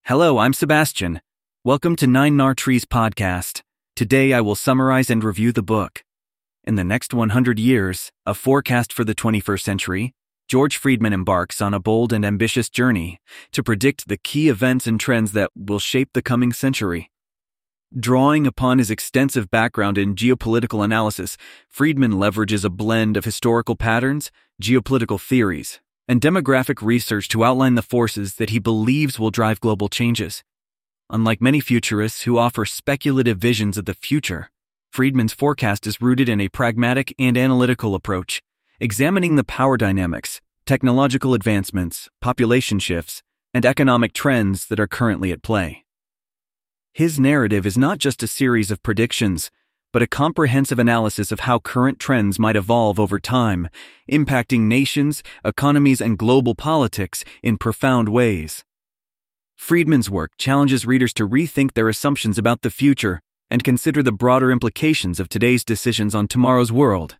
Hello, I'm Sebastian. Welcome to Nine Nar Trees podcast. Today I will summarize and review the book. In the next 100 years, a forecast for the 21st century, George Friedman embarks on a bold and ambitious journey to predict the key events and trends that will shape the coming century. Drawing upon his extensive background in geopolitical analysis, Friedman leverages a blend of historical patterns, geopolitical theories, and demographic research to outline the forces that he believes will drive global changes. Unlike many futurists who offer speculative visions of the future, Friedman's forecast is rooted in a pragmatic and analytical approach, examining the power dynamics, technological advancements, population shifts, and economic trends that are currently at play. His narrative is not just a series of predictions, but a comprehensive analysis of how current trends might evolve over time, impacting nations, economies, and global politics in profound ways. Friedman's work challenges readers to rethink their assumptions about the future and consider the broader implications of today's decisions on tomorrow's world.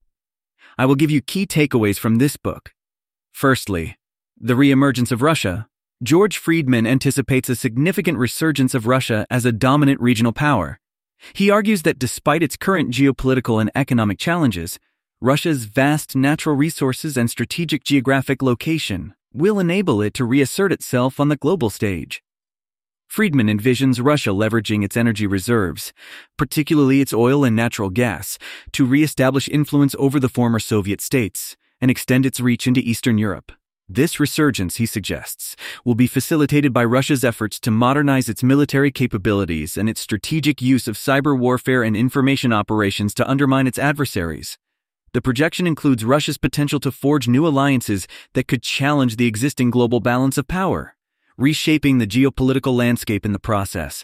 I will give you key takeaways from this book. Firstly, the reemergence of Russia. George Friedman anticipates a significant resurgence of Russia as a dominant regional power. He argues that despite its current geopolitical and economic challenges, Russia's vast natural resources and strategic geographic location will enable it to reassert itself on the global stage. Friedman envisions Russia leveraging its energy reserves, particularly its oil and natural gas, to re-establish influence over the former Soviet states and extend its reach into Eastern Europe. This resurgence, he suggests, will be facilitated by Russia's efforts to modernize its military capabilities and its strategic use of cyber warfare and information operations to undermine its adversaries. The projection includes Russia's potential to forge new alliances that could challenge the existing global balance of power, reshaping the geopolitical landscape in the process.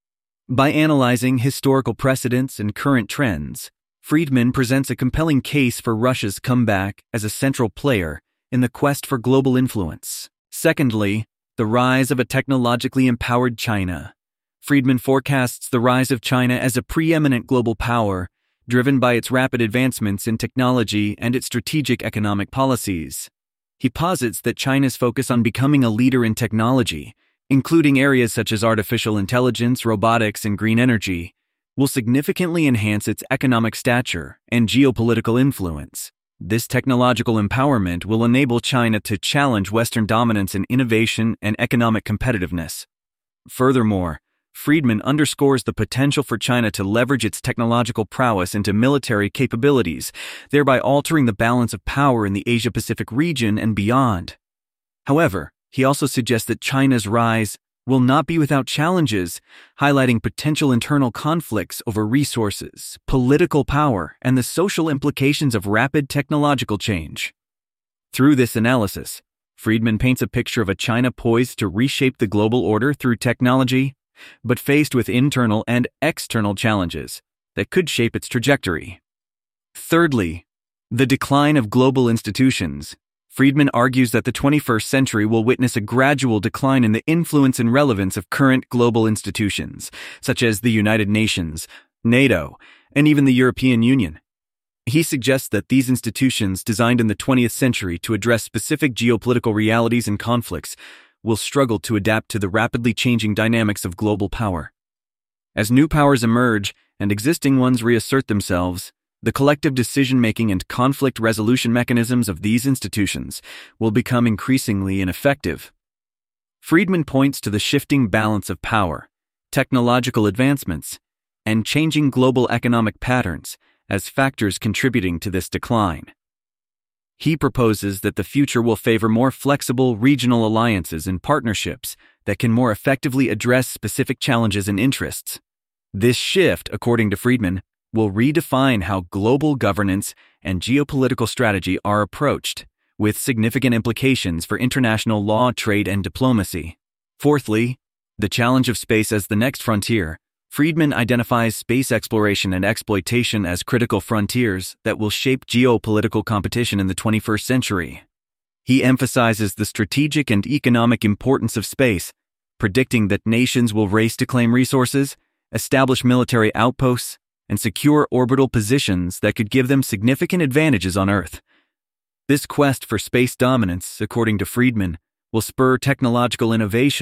By analyzing historical precedents and current trends, Friedman presents a compelling case for Russia's comeback as a central player in the quest for global influence. Secondly, the rise of a technologically empowered China. Friedman forecasts the rise of China as a preeminent global power, driven by its rapid advancements in technology and its strategic economic policies. He posits that China's focus on becoming a leader in technology, including areas such as artificial intelligence, robotics, and green energy, will significantly enhance its economic stature and geopolitical influence. This technological empowerment will enable China to challenge Western dominance in innovation and economic competitiveness. Furthermore, Friedman underscores the potential for China to leverage its technological prowess into military capabilities, thereby altering the balance of power in the Asia-Pacific region and beyond. However, he also suggests that China's rise will not be without challenges, highlighting potential internal conflicts over resources, political power, and the social implications of rapid technological change. Through this analysis, Friedman paints a picture of a China poised to reshape the global order through technology, but faced with internal and external challenges that could shape its trajectory. Thirdly, the decline of global institutions. Friedman argues that the 21st century will witness a gradual decline in the influence and relevance of current global institutions, such as the United Nations, NATO, and even the European Union. He suggests that these institutions, designed in the 20th century to address specific geopolitical realities and conflicts, will struggle to adapt to the rapidly changing dynamics of global power. As new powers emerge and existing ones reassert themselves, the collective decision-making and conflict resolution mechanisms of these institutions will become increasingly ineffective. Friedman points to the shifting balance of power, technological advancements, and changing global economic patterns as factors contributing to this decline. He proposes that the future will favor more flexible regional alliances and partnerships that can more effectively address specific challenges and interests. This shift, according to Friedman, will redefine how global governance and geopolitical strategy are approached, with significant implications for international law, trade, and diplomacy. Fourthly, the challenge of space as the next frontier. Friedman identifies space exploration and exploitation as critical frontiers that will shape geopolitical competition in the 21st century. He emphasizes the strategic and economic importance of space, predicting that nations will race to claim resources, establish military outposts, and secure orbital positions that could give them significant advantages on Earth. This quest for space dominance, according to Friedman, will spur technological innovation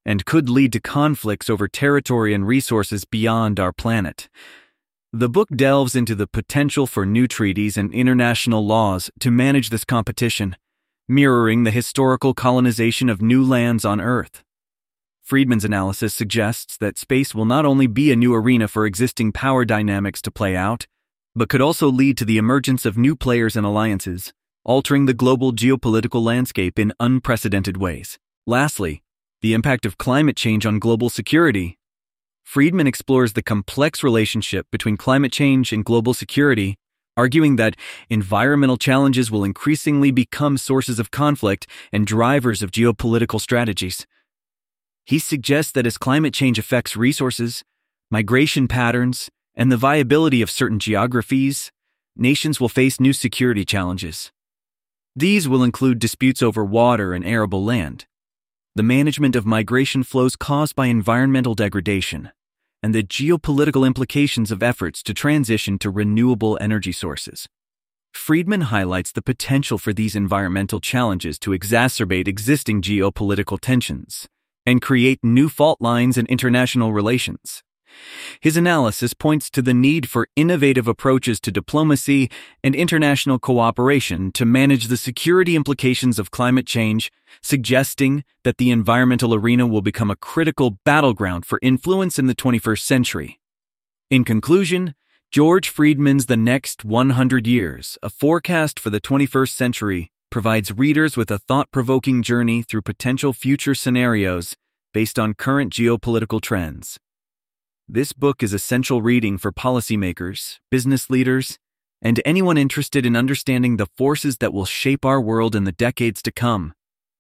and could lead to conflicts over territory and resources beyond our planet. The book delves into the potential for new treaties and international laws to manage this competition, mirroring the historical colonization of new lands on Earth. Friedman's analysis suggests that space will not only be a new arena for existing power dynamics to play out, but could also lead to the emergence of new players and alliances, altering the global geopolitical landscape in unprecedented ways. Lastly, the impact of climate change on global security. Friedman explores the complex relationship between climate change and global security, arguing that environmental challenges will increasingly become sources of conflict and drivers of geopolitical strategies. He suggests that as climate change affects resources, migration patterns, and the viability of certain geographies, nations will face new security challenges. These will include disputes over water and arable land, the management of migration flows caused by environmental degradation, and the geopolitical implications of efforts to transition to renewable energy sources. Friedman highlights the potential for these environmental challenges to exacerbate existing geopolitical tensions and create new fault lines in international relations. His analysis points to the need for innovative approaches to diplomacy and international cooperation to manage the security implications of climate change, suggesting that the environmental arena will become a critical battleground for influence in the 21st century. In conclusion, George Friedman's The Next 100 Years, A Forecast for the 21st Century, provides readers with a thought-provoking journey through potential future scenarios based on current geopolitical trends. This book is essential reading for policymakers, business leaders, and anyone interested in understanding the forces that will shape our world in the decades to come.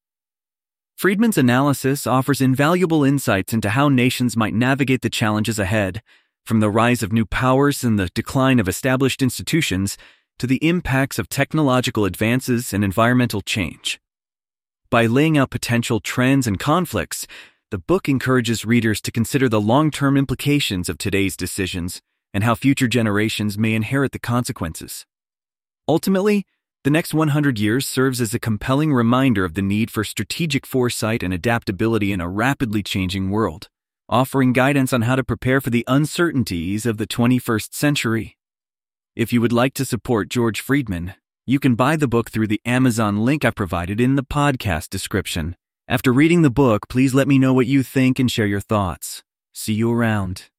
Friedman's analysis offers invaluable insights into how nations might navigate the challenges ahead, from the rise of new powers and the decline of established institutions to the impacts of technological advances and environmental change. By laying out potential trends and conflicts, the book encourages readers to consider the long-term implications of today's decisions and how future generations may inherit the consequences. Ultimately, The Next 100 Years serves as a compelling reminder of the need for strategic foresight and adaptability in a rapidly changing world, offering guidance on how to prepare for the uncertainties of the 21st century. If you would like to support George Friedman, you can buy the book through the Amazon link I provided in the podcast description. After reading the book, please let me know what you think and share your thoughts. See you around.